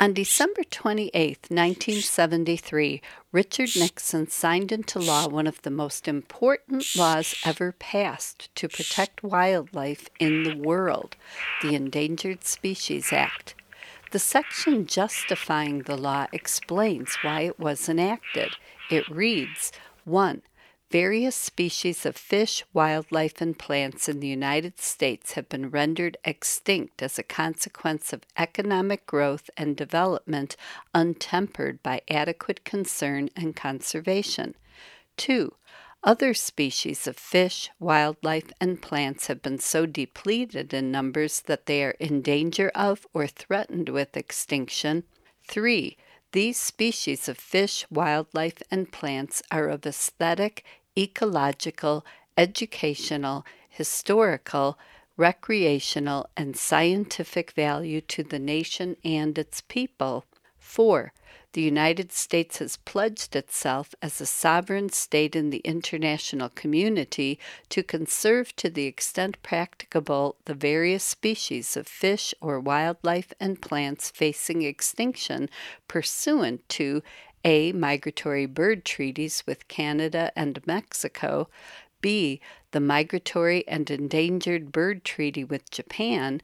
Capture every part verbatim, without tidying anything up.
On December twenty-eighth, nineteen seventy-three, Richard Nixon signed into law one of the most important laws ever passed to protect wildlife in the world, the Endangered Species Act. The section justifying the law explains why it was enacted. It reads, one. Various species of fish, wildlife, and plants in the United States have been rendered extinct as a consequence of economic growth and development untempered by adequate concern and conservation. Two. Other species of fish, wildlife, and plants have been so depleted in numbers that they are in danger of or threatened with extinction. Three. These species of fish, wildlife, and plants are of aesthetic, ecological, educational, historical, recreational, and scientific value to the nation and its people. Four. The United States has pledged itself as a sovereign state in the international community to conserve to the extent practicable the various species of fish or wildlife and plants facing extinction pursuant to A. Migratory bird treaties with Canada and Mexico, B. The Migratory and Endangered Bird Treaty with Japan,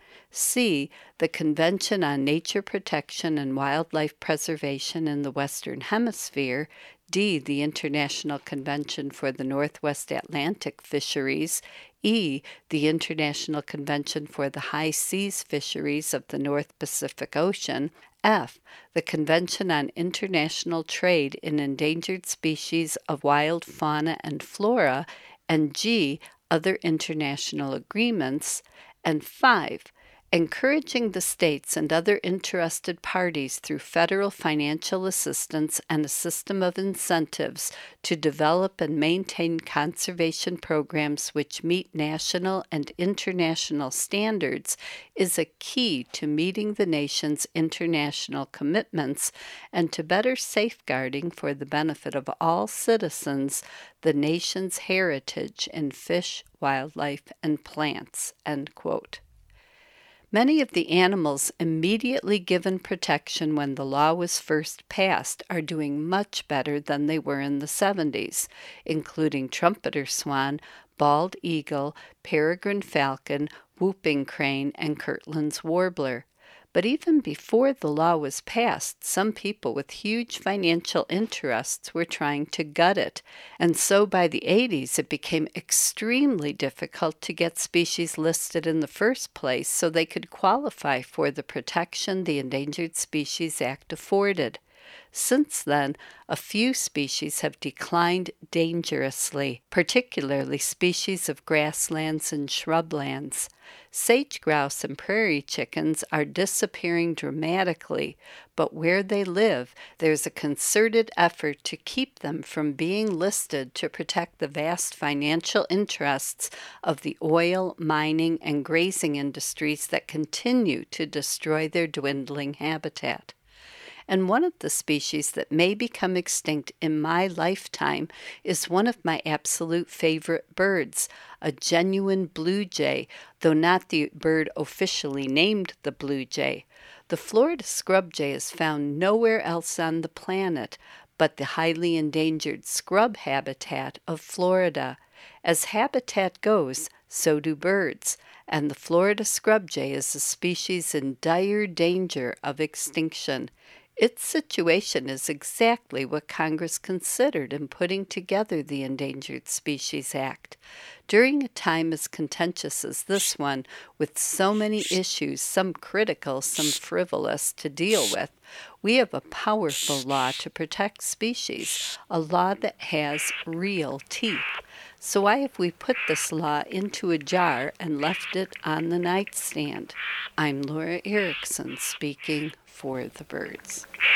C. The Convention on Nature Protection and Wildlife Preservation in the Western Hemisphere, D. The International Convention for the Northwest Atlantic Fisheries, E. The International Convention for the High Seas Fisheries of the North Pacific Ocean, F. The Convention on International Trade in Endangered Species of Wild Fauna and Flora, and G. Other international agreements, and five. Encouraging the states and other interested parties through federal financial assistance and a system of incentives to develop and maintain conservation programs which meet national and international standards is a key to meeting the nation's international commitments and to better safeguarding for the benefit of all citizens the nation's heritage in fish, wildlife, and plants. End quote. Many of the animals immediately given protection when the law was first passed are doing much better than they were in the seventies, including trumpeter swan, bald eagle, peregrine falcon, whooping crane, and Kirtland's warbler. But even before the law was passed, some people with huge financial interests were trying to gut it, and so by the eighties it became extremely difficult to get species listed in the first place so they could qualify for the protection the Endangered Species Act afforded. Since then, a few species have declined dangerously, particularly species of grasslands and shrublands. Sage grouse and prairie chickens are disappearing dramatically, but where they live, there's a concerted effort to keep them from being listed to protect the vast financial interests of the oil, mining, and grazing industries that continue to destroy their dwindling habitat. And one of the species that may become extinct in my lifetime is one of my absolute favorite birds, a genuine blue jay, though not the bird officially named the blue jay. The Florida scrub jay is found nowhere else on the planet but the highly endangered scrub habitat of Florida. As habitat goes, so do birds, and the Florida scrub jay is a species in dire danger of extinction. Its situation is exactly what Congress considered in putting together the Endangered Species Act. During a time as contentious as this one, with so many issues, some critical, some frivolous, to deal with, we have a powerful law to protect species, a law that has real teeth. So why have we put this law into a jar and left it on the nightstand? I'm Laura Erickson speaking for the birds.